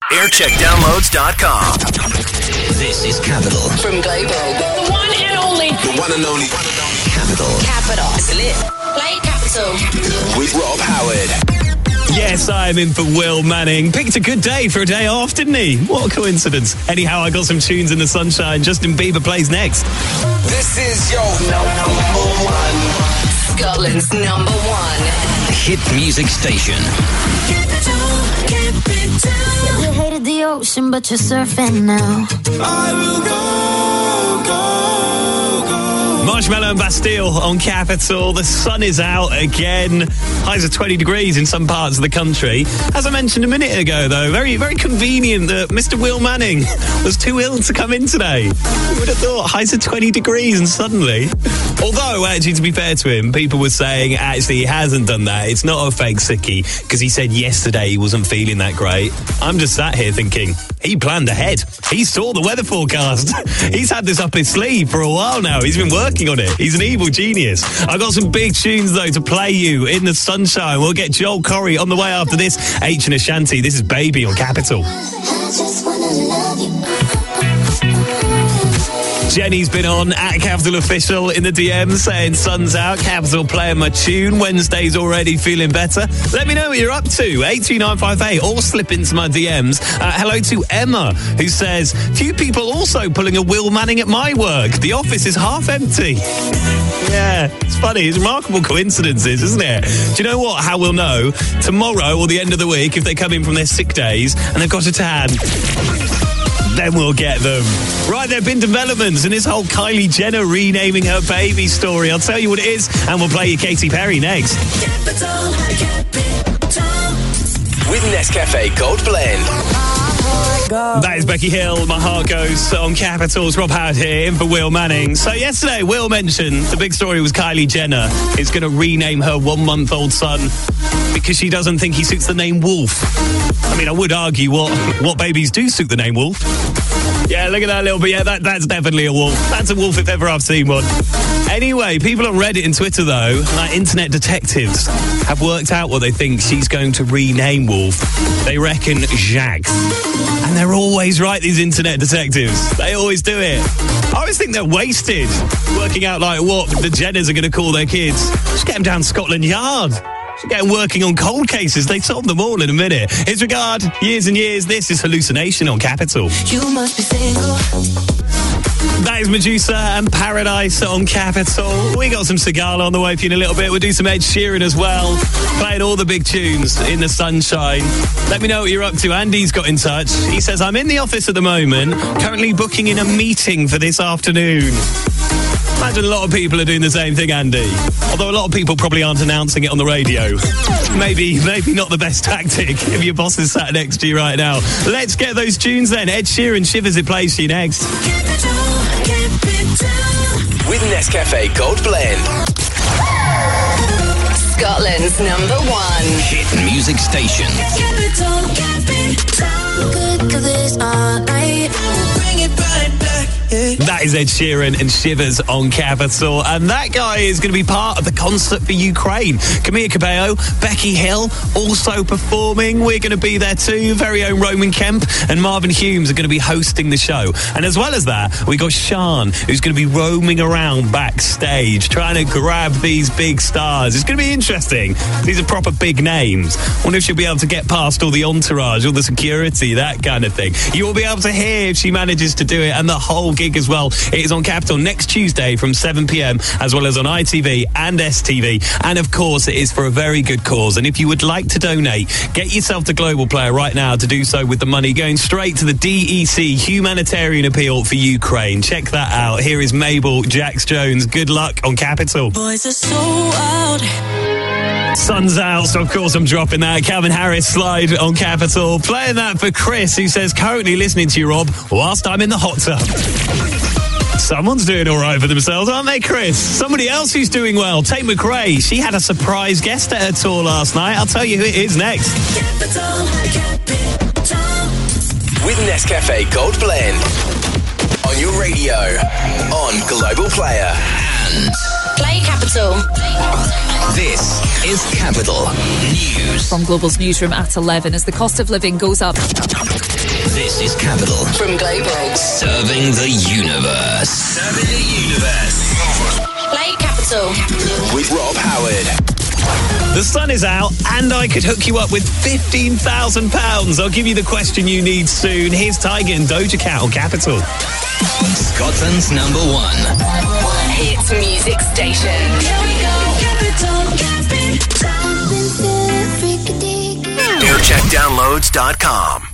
Aircheckdownloads.com. This is Capital. From Global. The one and only. The one and only. Capital. Capital. It's lit. Play Capital. With Rob Howard. Yes, I'm in for Will Manning. Picked a good day for a day off, didn't he? What a coincidence. Anyhow, I got some tunes in the sunshine. Justin Bieber plays next. This is your number one. Scotland's number one. Hit music station. You hated the ocean, but you're surfing now. I will go. Marshmallow and Bastille on Capital. The sun is out again. Highs of 20 degrees in some parts of the country. As I mentioned a minute ago, though, very, very convenient that Mr. Will Manning was too ill to come in today. Who would have thought? Highs of 20 degrees and suddenly. Although, actually, to be fair to him, people were saying, actually, he hasn't done that. It's not a fake sickie, because he said yesterday he wasn't feeling that great. I'm just sat here thinking, he planned ahead. He saw the weather forecast. He's had this up his sleeve for a while now. He's been working on it. He's an evil genius. I've got some big tunes, though, to play you in the sunshine. We'll get Joel Corry on the way after this. H and Ashanti. This is Baby on Capital. Jenny's been on at Capital Official in the DMs saying sun's out, Capital playing my tune, Wednesday's already feeling better. Let me know what you're up to, 83958, or slip into my DMs. Hello to Emma, who says, few people also pulling a Will Manning at my work. The office is half empty. Yeah, it's funny. It's remarkable coincidences, isn't it? Do you know what? How we'll know? Tomorrow or the end of the week, if they come in from their sick days and they've got a tan, then we'll get them. Right, there have been developments in this whole Kylie Jenner renaming her baby story. I'll tell you what it is, and we'll play you Katy Perry next. With Nescafe Gold Blend. That is Becky Hill. My heart goes on Capital's. Rob Howard here, in for Will Manning. So yesterday, Will mentioned the big story was Kylie Jenner is going to rename her 1-month-old son because she doesn't think he suits the name Wolf. I mean, I would argue what babies do suit the name Wolf. Yeah, look at that little bit. Yeah, that's definitely a wolf. That's a wolf if ever I've seen one. Anyway, people on Reddit and Twitter, though, like internet detectives, have worked out what they think she's going to rename Wolf. They reckon Jacques. And they're always right, these internet detectives. They always do it. I always think they're wasted working out, like, what the Jenners are going to call their kids. Just get them down Scotland Yard. Get working on cold cases. They solve them all in a minute. His regard, years and years. This is Hallucination on Capital. You must be single. That is Medusa and Paradise on Capital. We got some Sigala on the way for you in a little bit. We'll do some Ed Sheeran as well. Playing all the big tunes in the sunshine. Let me know what you're up to. Andy's got in touch. He says, I'm in the office at the moment, currently booking in a meeting for this afternoon. Imagine a lot of people are doing the same thing, Andy. Although a lot of people probably aren't announcing it on the radio. Maybe not the best tactic if your boss is sat next to you right now. Let's get those tunes then. Ed Sheeran, Shivers, it plays for you next. With Nescafe Gold Blend. Scotland's number one. Hit music station. Good for this all night. Bring it right back. That is Ed Sheeran and Shivers on Capital. And that guy is going to be part of the concert for Ukraine. Camila Cabello, Becky Hill also performing. We're going to be there too. Very own Roman Kemp and Marvin Humes are going to be hosting the show. And as well as that, we got Sean, who's going to be roaming around backstage trying to grab these big stars. It's going to be interesting. These are proper big names. Wonder if she'll be able to get past all the entourage, all the security, that kind of thing. You will be able to hear if she manages to do it, and the whole gig as well. It is on Capital next Tuesday from 7 p.m, as well as on ITV and STV. And of course, it is for a very good cause. And if you would like to donate, get yourself to Global Player right now to do so with the money going straight to the DEC Humanitarian Appeal for Ukraine. Check that out. Here is Mabel Jax-Jones. Good luck on Capital. Boys are so wild. Sun's out, so of course I'm dropping that. Calvin Harris, Slide on Capital. Playing that for Chris, who says, currently listening to you, Rob, whilst I'm in the hot tub. Someone's doing all right for themselves, aren't they, Chris? Somebody else who's doing well, Tate McRae. She had a surprise guest at her tour last night. I'll tell you who it is next. With Nescafe Gold Blend. On your radio. On Global Player. And Play Capital. This is Capital News. From Global's newsroom at 11, as the cost of living goes up. This is Capital. From Global. Serving the universe. Serving the universe. Play Capital. With Rob Howard. The sun is out and I could hook you up with £15,000. I'll give you the question you need soon. Here's Tiger and Doja Cat on Capital. Scotland's number one. Hits music station. Here we go, Capital. Aircheckdownloads.com.